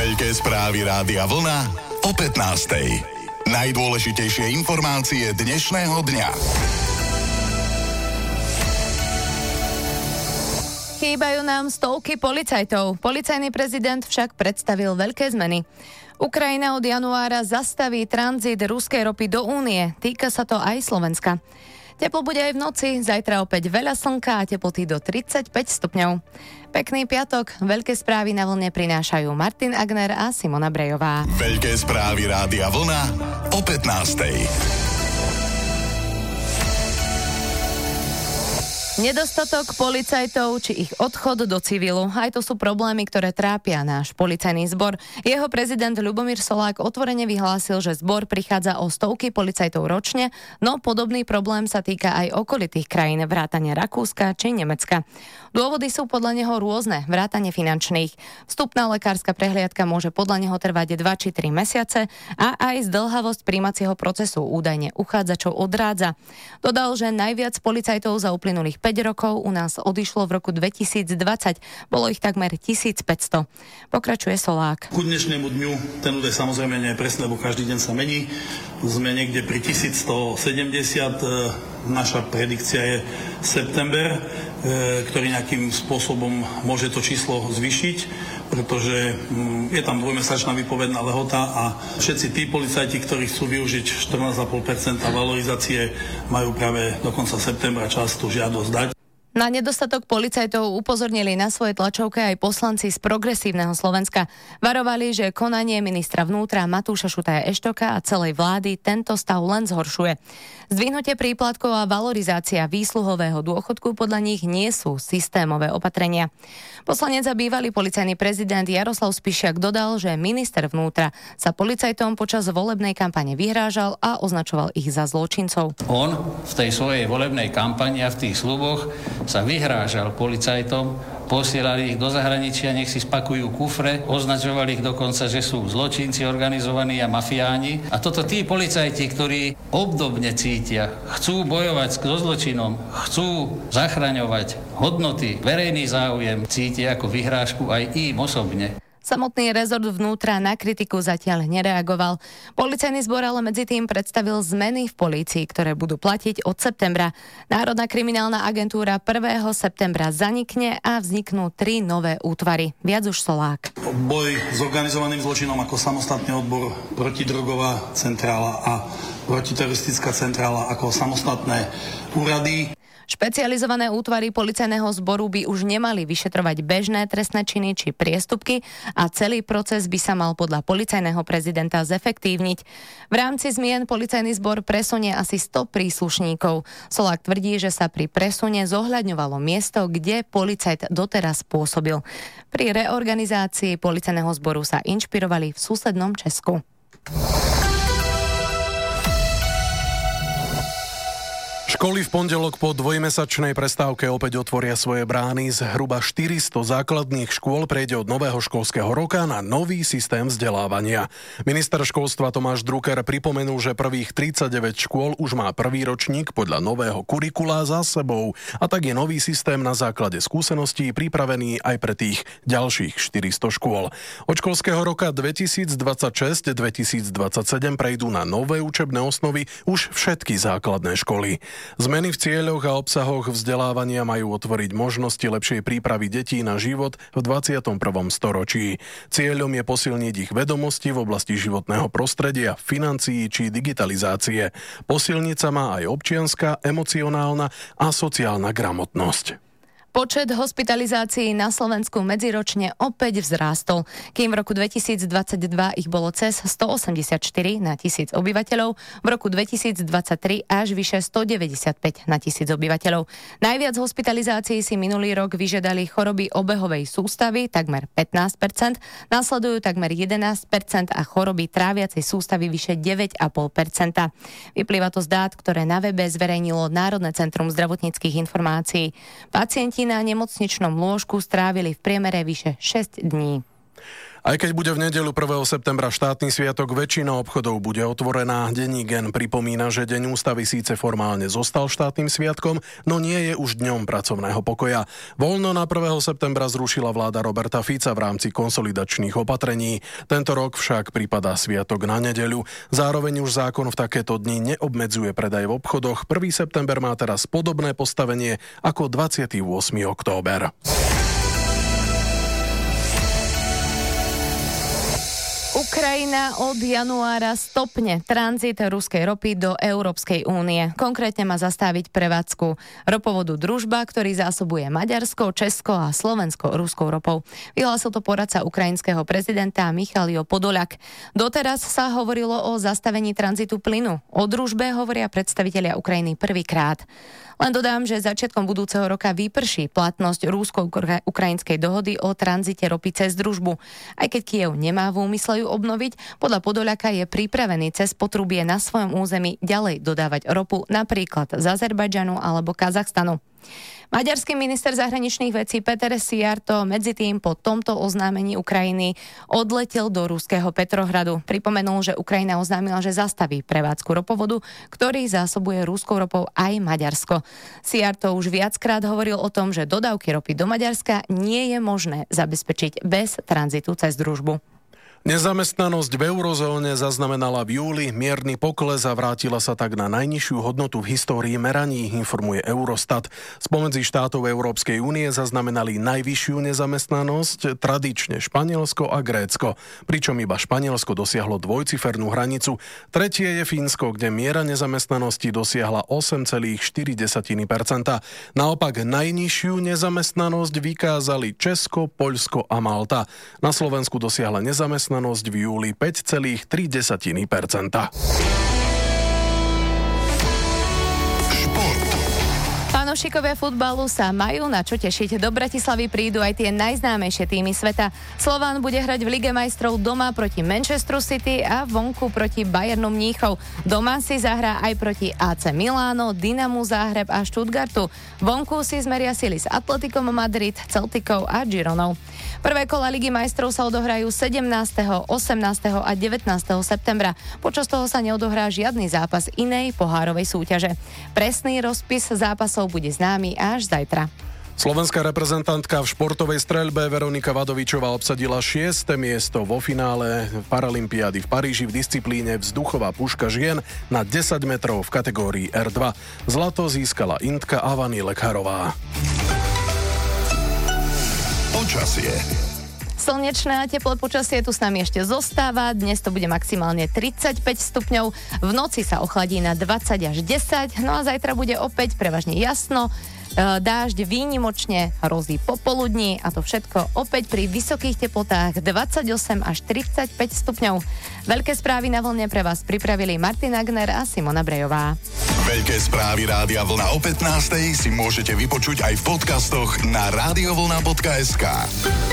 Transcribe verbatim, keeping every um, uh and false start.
Veľké správy Rádia Vlna o pätnástej. Najdôležitejšie informácie dnešného dňa. Chýbajú nám stovky policajtov. Policajný prezident však predstavil veľké zmeny. Ukrajina od januára zastaví tranzit ruskej ropy do Únie. Týka sa to aj Slovenska. Teplo bude aj v noci, zajtra opäť veľa slnka a teploty do tridsaťpäť stupňov. Pekný piatok, veľké správy na vlne prinášajú Martin Agner a Simona Brejová. Veľké správy Rádia Vlna o pätnástej. Nedostatok policajtov či ich odchod do civilu. Aj to sú problémy, ktoré trápia náš policajný zbor. Jeho prezident Ľubomír Solák otvorene vyhlásil, že zbor prichádza o stovky policajtov ročne, no podobný problém sa týka aj okolitých krajín, vrátane Rakúska či Nemecka. Dôvody sú podľa neho rôzne, vrátane finančných. Vstupná lekárska prehliadka môže podľa neho trvať dva či tri mesiace a aj zdĺhavosť prijímacieho procesu údajne uchádzačov odrádza. Dodal, že najviac policajtov za uplynulých päť rokov u nás odišlo v roku dvetisícdvadsať. Bolo ich takmer tisícpäťsto. Pokračuje Solák. Ku dnešnému dňu ten údaj samozrejme nie je presný, lebo každý deň sa mení. Sme niekde pri tisícstosedemdesiat. Naša predikcia je september, ktorý nejakým spôsobom môže to číslo zvýšiť, pretože je tam dvojmesačná výpovedná lehota a všetci tí policajti, ktorí chcú využiť štrnásť celá päť percenta valorizácie, majú práve do konca septembra čas tú žiadosť dať. Na nedostatok policajtov upozornili na svojej tlačovke aj poslanci z Progresívneho Slovenska. Varovali, že konanie ministra vnútra Matúša Šutaja Eštoka a celej vlády tento stav len zhoršuje. Zdvihnutie príplatkov a valorizácia výsluhového dôchodku podľa nich nie sú systémové opatrenia. Poslanec a bývalý policajný prezident Jaroslav Spišiak dodal, že minister vnútra sa policajtom počas volebnej kampane vyhrážal a označoval ich za zločincov. On v tej svojej volebnej kampani a v tých sľuboch sa vyhrážal policajtom, posielali ich do zahraničia, nech si spakujú kufre, označovali ich dokonca, že sú zločinci organizovaní a mafiáni. A toto tí policajti, ktorí obdobne cítia, chcú bojovať so zločinom, chcú zachraňovať hodnoty, verejný záujem, cítia ako vyhrážku aj im osobne. Samotný rezort vnútra na kritiku zatiaľ nereagoval. Policajný zbor ale medzi tým predstavil zmeny v polícii, ktoré budú platiť od septembra. Národná kriminálna agentúra prvého septembra zanikne a vzniknú tri nové útvary. Viac už Solák. Boj s organizovaným zločinom ako samostatný odbor, protidrogová centrála a protiteroristická centrála ako samostatné úrady. Špecializované útvary policajného zboru by už nemali vyšetrovať bežné trestné činy či priestupky a celý proces by sa mal podľa policajného prezidenta zefektívniť. V rámci zmien policajný zbor presunie asi sto príslušníkov. Solák tvrdí, že sa pri presune zohľadňovalo miesto, kde policajt doteraz pôsobil. Pri reorganizácii policajného zboru sa inšpirovali v susednom Česku. Školy v pondelok po dvojmesačnej prestávke opäť otvoria svoje brány. Zhruba štyristo základných škôl prejde od nového školského roka na nový systém vzdelávania. Minister školstva Tomáš Drucker pripomenul, že prvých tridsaťdeväť škôl už má prvý ročník podľa nového kurikula za sebou a tak je nový systém na základe skúseností pripravený aj pre tých ďalších štyristo škôl. Od školského roka dvetisícdvadsaťšesť dvetisícdvadsaťsedem prejdú na nové učebné osnovy už všetky základné školy. Zmeny v cieľoch a obsahoch vzdelávania majú otvoriť možnosti lepšej prípravy detí na život v dvadsiatom prvom storočí. Cieľom je posilniť ich vedomosti v oblasti životného prostredia, financií či digitalizácie. Posilniť sa má aj občianska, emocionálna a sociálna gramotnosť. Počet hospitalizácií na Slovensku medziročne opäť vzrástol. Kým v roku dvetisícdvadsaťdva ich bolo cez stoosemdesiatštyri na tisíc obyvateľov, v roku dvetisícdvadsaťtri až vyše stodeväťdesiatpäť na tisíc obyvateľov. Najviac hospitalizácií si minulý rok vyžiadali choroby obehovej sústavy, takmer pätnásť percent, nasledujú takmer jedenásť percent a choroby tráviacej sústavy vyše deväť celá päť percent. Vyplýva to z dát, ktoré na webe zverejnilo Národné centrum zdravotníckych informácií. Pacienti na nemocničnom lôžku strávili v priemere vyše šesť dní. Aj keď bude v nedeľu prvého septembra štátny sviatok, väčšina obchodov bude otvorená. Denník N pripomína, že Deň ústavy síce formálne zostal štátnym sviatkom, no nie je už dňom pracovného pokoja. Voľno na prvého septembra zrušila vláda Roberta Fica v rámci konsolidačných opatrení. Tento rok však pripadá sviatok na nedeľu. Zároveň už zákon v takéto dni neobmedzuje predaj v obchodoch. prvého september má teraz podobné postavenie ako dvadsiateho ôsmeho október. Ukrajina od januára stopne tranzit ruskej ropy do Európskej únie. Konkrétne má zastaviť prevádzku ropovodu Družba, ktorý zásobuje Maďarsko, Česko a Slovensko ruskou ropou. Vyhlásil to poradca ukrajinského prezidenta Michalio Podoliak. Doteraz sa hovorilo o zastavení tranzitu plynu. O Družbe hovoria predstavitelia Ukrajiny prvýkrát. Len dodám, že začiatkom budúceho roka vyprší platnosť rúsko-ukrajinskej dohody o tranzite ropy cez Družbu. Aj keď Kyjev nemá v úmysle ju obnoviť, podľa Podoliaka je pripravený cez potrubie na svojom území ďalej dodávať ropu napríklad z Azerbajdžanu alebo Kazachstanu. Maďarský minister zahraničných vecí Peter Szijjártó medzi tým po tomto oznámení Ukrajiny odletel do ruského Petrohradu. Pripomenul, že Ukrajina oznámila, že zastaví prevádzku ropovodu, ktorý zásobuje ruskou ropou aj Maďarsko. Szijjártó už viackrát hovoril o tom, že dodávky ropy do Maďarska nie je možné zabezpečiť bez tranzitu cez Družbu. Nezamestnanosť v eurozóne zaznamenala v júli mierny pokles a vrátila sa tak na najnižšiu hodnotu v histórii meraní, informuje Eurostat. Spomedzi štátov Európskej únie zaznamenali najvyššiu nezamestnanosť tradične Španielsko a Grécko, pričom iba Španielsko dosiahlo dvojcifernú hranicu. Tretie je Fínsko, kde miera nezamestnanosti dosiahla osem celá štyri percenta. Naopak najnižšiu nezamestnanosť vykázali Česko, Poľsko a Malta. Na Slovensku dosiahla nezamestnanosť v júli päť celá tri percenta. Fanúšikovia futbalu sa majú na čo tešiť. Do Bratislavy prídu aj tie najznámejšie týmy sveta. Slován bude hrať v Lige majstrov doma proti Manchesteru City a vonku proti Bayernu Mníchov. Doma si zahrá aj proti á cé Miláno, Dynamu Záhreb a Stuttgartu. Vonku si zmeria sily s Atletikom Madrid, Celticou a Gironou. Prvé kola Ligy majstrov sa odohrajú sedemnásteho, osemnásteho a devätnásteho septembra. Počas toho sa neodohrá žiadny zápas inej pohárovej súťaže. Presný rozpis zápasov bude známy až zajtra. Slovenská reprezentantka v športovej streľbe Veronika Vadovičová obsadila šieste miesto vo finále Paralympiády v Paríži v disciplíne vzduchová puška žien na desať metrov v kategórii er dva. Zlato získala Indka Avani Lekharová. Počasie. Slnečné a teplé počasie tu s nami ešte zostáva. Dnes to bude maximálne tridsaťpäť stupňov. V noci sa ochladí na dvadsať až desať. No a zajtra bude opäť prevažne jasno. Dážď výnimočne hrozí popoludní a to všetko opäť pri vysokých teplotách dvadsaťosem až tridsaťpäť stupňov. Veľké správy na vlne pre vás pripravili Martin Agner a Simona Brejová. Veľké správy Rádia Vlna o pätnástej si môžete vypočuť aj v podcastoch na radiovlna bodka es ká.